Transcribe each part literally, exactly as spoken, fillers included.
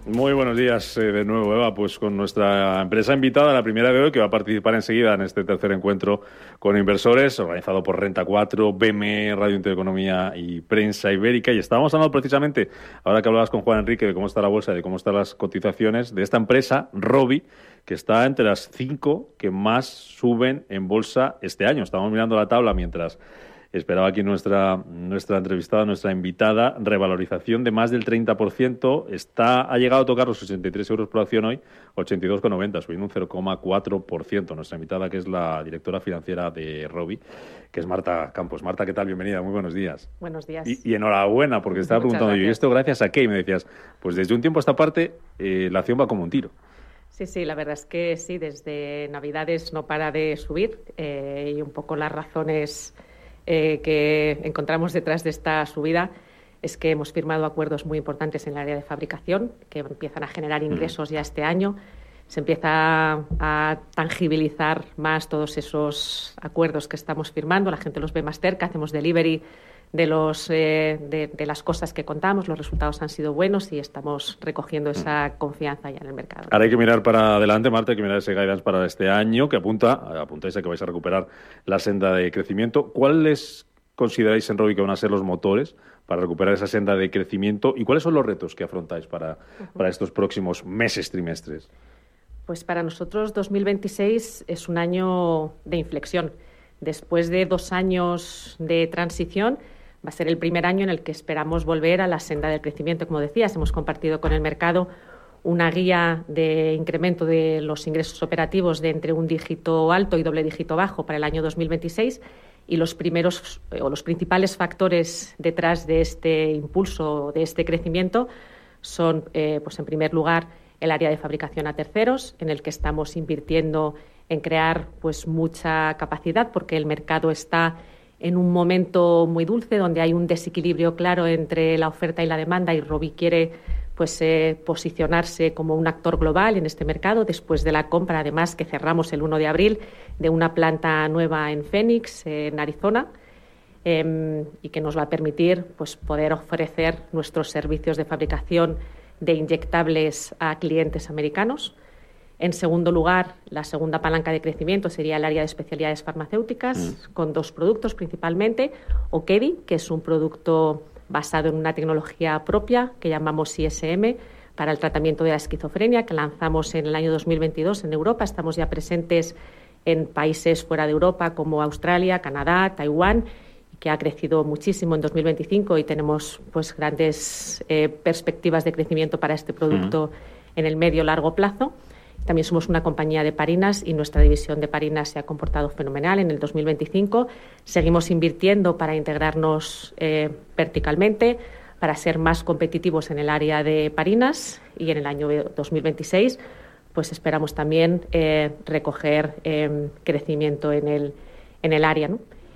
Muy buenos días eh, de nuevo, Eva. Pues con nuestra empresa invitada, la primera de hoy, que va a participar enseguida en este tercer encuentro con inversores, organizado por Renta cuatro, B M E, Radio Intereconomía y Prensa Ibérica. Y estábamos hablando precisamente, ahora que hablabas con Juan Enrique, de cómo está la bolsa, de cómo están las cotizaciones, de esta empresa, Rovi, que está entre las cinco que más suben en bolsa este año. Estamos mirando la tabla mientras esperaba aquí nuestra, nuestra entrevistada, nuestra invitada. Revalorización de más del treinta por ciento. Está, ha llegado a tocar los ochenta y tres euros por acción hoy, ochenta y dos con noventa, subiendo un cero coma cuatro por ciento. Nuestra invitada, que es la directora financiera de Rovi, que es Marta Campos. Marta, ¿qué tal? Bienvenida, muy buenos días. Buenos días. Y, y enhorabuena, porque estaba Muchas preguntando gracias. yo, ¿y esto gracias a qué? Y me decías, pues desde un tiempo a esta parte, eh, la acción va como un tiro. Sí, sí, la verdad es que sí, desde Navidades no para de subir eh, y un poco las razones eh, que encontramos detrás de esta subida es que hemos firmado acuerdos muy importantes en el área de fabricación que empiezan a generar ingresos ya este año. Se empieza a tangibilizar más todos esos acuerdos que estamos firmando, la gente los ve más cerca, hacemos delivery de, los, eh, de, de las cosas que contamos, los resultados han sido buenos y estamos recogiendo esa confianza ya en el mercado. Ahora hay que mirar para adelante, Marta, hay que mirar ese guidance para este año, que apunta, apuntáis a que vais a recuperar la senda de crecimiento. ¿Cuáles consideráis en Rovi que van a ser los motores para recuperar esa senda de crecimiento y cuáles son los retos que afrontáis para, uh-huh. para estos próximos meses, trimestres? Pues para nosotros dos mil veintiséis es un año de inflexión. Después de dos años de transición, va a ser el primer año en el que esperamos volver a la senda del crecimiento. Como decías, hemos compartido con el mercado una guía de incremento de los ingresos operativos de entre un dígito alto y doble dígito bajo para el año dos mil veintiséis y los primeros o los principales factores detrás de este impulso, de este crecimiento, son, eh, pues en primer lugar, el área de fabricación a terceros, en el que estamos invirtiendo en crear pues mucha capacidad, porque el mercado está en un momento muy dulce, donde hay un desequilibrio claro entre la oferta y la demanda, y Rovi quiere pues, eh, posicionarse como un actor global en este mercado, después de la compra, además, que cerramos el uno de abril, de una planta nueva en Phoenix, eh, en Arizona, eh, y que nos va a permitir pues, poder ofrecer nuestros servicios de fabricación de inyectables a clientes americanos. En segundo lugar, la segunda palanca de crecimiento sería el área de especialidades farmacéuticas, mm. con dos productos principalmente. Okedi, que es un producto basado en una tecnología propia que llamamos C S M para el tratamiento de la esquizofrenia, que lanzamos en el año dos mil veintidós en Europa. Estamos ya presentes en países fuera de Europa como Australia, Canadá, Taiwán, que ha crecido muchísimo en dos mil veinticinco y tenemos pues grandes eh, perspectivas de crecimiento para este producto mm. en el medio largo plazo. También somos una compañía de Parinas y nuestra división de Parinas se ha comportado fenomenal en el dos mil veinticinco. Seguimos invirtiendo para integrarnos eh, verticalmente, para ser más competitivos en el área de Parinas, y en el año dos mil veintiséis pues esperamos también eh, recoger eh, crecimiento en el, en el área, ¿no?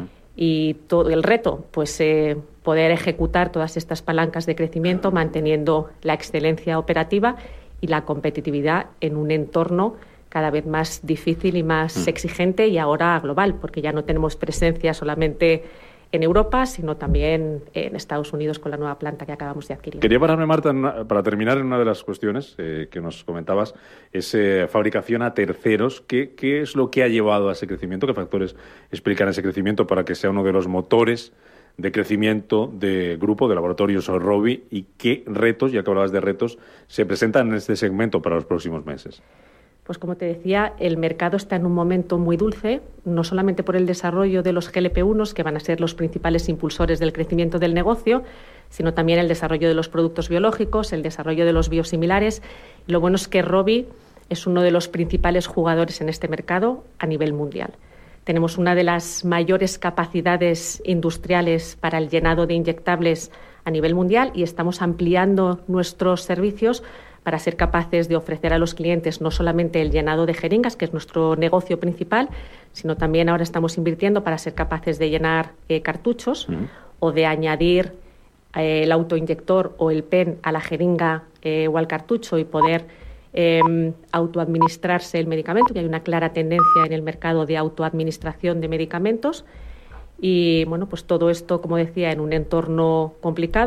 Y todo el reto, pues eh, poder ejecutar todas estas palancas de crecimiento manteniendo la excelencia operativa y la competitividad en un entorno cada vez más difícil y más mm. exigente, y ahora global, porque ya no tenemos presencia solamente en Europa, sino también en Estados Unidos con la nueva planta que acabamos de adquirir. Quería pararme, Marta, una, para terminar en una de las cuestiones eh, que nos comentabas, es eh, fabricación a terceros. ¿Qué, ¿Qué es lo que ha llevado a ese crecimiento? ¿Qué factores explican ese crecimiento para que sea uno de los motores de crecimiento de grupo, de laboratorios Rovi, y qué retos, ya que hablabas de retos, se presentan en este segmento para los próximos meses? Pues como te decía, el mercado está en un momento muy dulce, no solamente por el desarrollo de los G L P uno, que van a ser los principales impulsores del crecimiento del negocio, sino también el desarrollo de los productos biológicos, el desarrollo de los biosimilares. Lo bueno es que Rovi es uno de los principales jugadores en este mercado a nivel mundial. Tenemos una de las mayores capacidades industriales para el llenado de inyectables a nivel mundial y estamos ampliando nuestros servicios para ser capaces de ofrecer a los clientes no solamente el llenado de jeringas, que es nuestro negocio principal, sino también ahora estamos invirtiendo para ser capaces de llenar eh, cartuchos mm. o de añadir eh, el autoinyector o el pen a la jeringa eh, o al cartucho y poder Eh, autoadministrarse el medicamento, que hay una clara tendencia en el mercado de autoadministración de medicamentos. Y bueno, pues todo esto, como decía, en un entorno complicado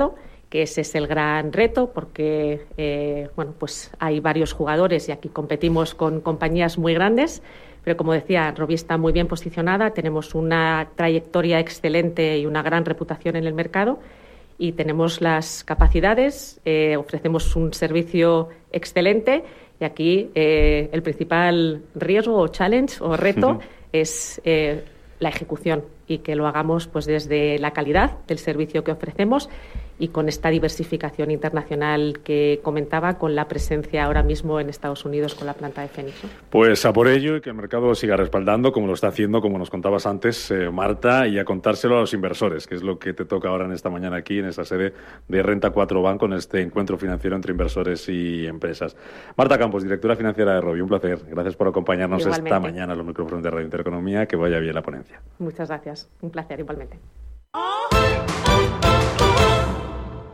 que ese es el gran reto, porque eh, bueno, pues hay varios jugadores y aquí competimos con compañías muy grandes, pero como decía, Rovi está muy bien posicionada, tenemos una trayectoria excelente y una gran reputación en el mercado y tenemos las capacidades, eh, ofrecemos un servicio excelente y aquí eh, el principal riesgo o challenge o reto uh-huh. es eh, la ejecución y que lo hagamos pues desde la calidad del servicio que ofrecemos y con esta diversificación internacional que comentaba, con la presencia ahora mismo en Estados Unidos con la planta de Phoenix, ¿no? Pues a por ello y que el mercado lo siga respaldando, como lo está haciendo, como nos contabas antes, eh, Marta, y a contárselo a los inversores, que es lo que te toca ahora en esta mañana aquí, en esta sede de Renta cuatro Banco, en este encuentro financiero entre inversores y empresas. Marta Campos, directora financiera de Rovi, un placer. Gracias por acompañarnos igualmente esta mañana a los micrófonos de Radio Intereconomía. Que vaya bien la ponencia. Muchas gracias. Un placer, igualmente.